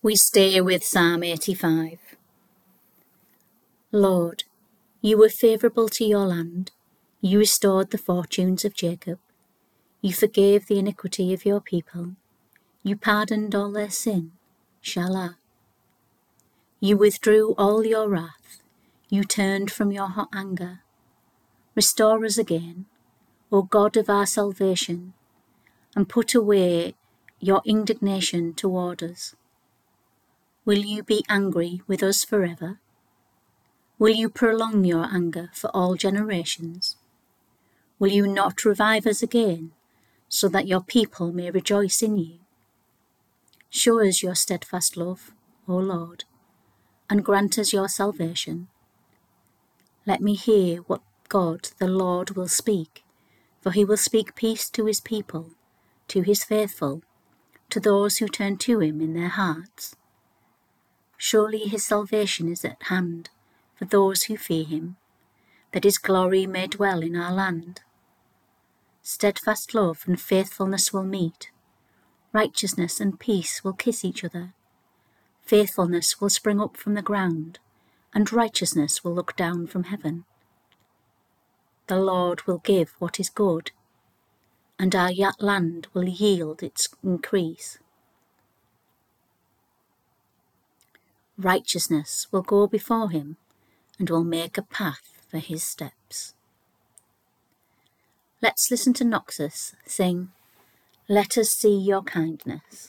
We stay with Psalm 85. Lord, you were favourable to your land. You restored the fortunes of Jacob. You forgave the iniquity of your people. You pardoned all their sin. Shalah. You withdrew all your wrath. You turned from your hot anger. Restore us again, O God of our salvation, and put away your indignation toward us. Will you be angry with us forever? Will you prolong your anger for all generations? Will you not revive us again, so that your people may rejoice in you? Show us your steadfast love, O Lord, and grant us your salvation. Let me hear what God the Lord will speak, for he will speak peace to his people, to his faithful, to those who turn to him in their hearts. Surely his salvation is at hand for those who fear him, that his glory may dwell in our land. Steadfast love and faithfulness will meet. Righteousness and peace will kiss each other. Faithfulness will spring up from the ground, and righteousness will look down from heaven. The Lord will give what is good, and our land will yield its increase. Righteousness will go before him, and will make a path for his steps. Let's listen to Noxus sing, "Let us see your kindness."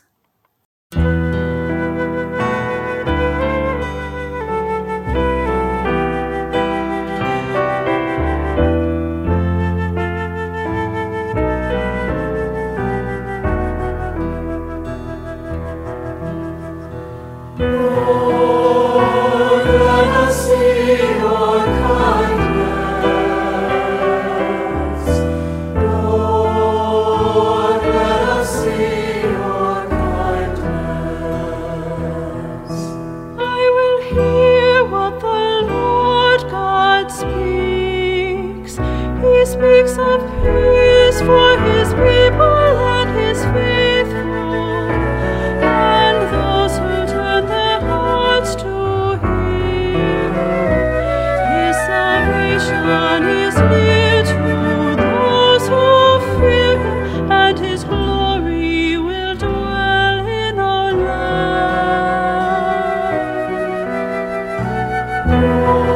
Speaks of peace for his people and his faithful, and those who turn their hearts to him. His salvation is near to those who fear him, and his glory will dwell in our land.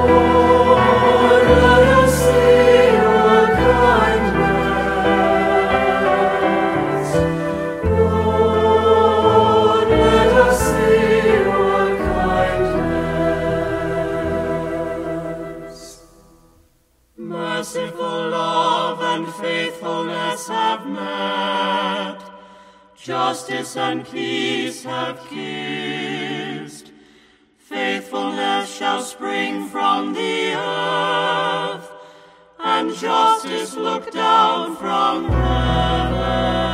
Merciful love and faithfulness have met, justice and peace have kissed. Faithfulness shall spring from the earth, and justice look down from heaven.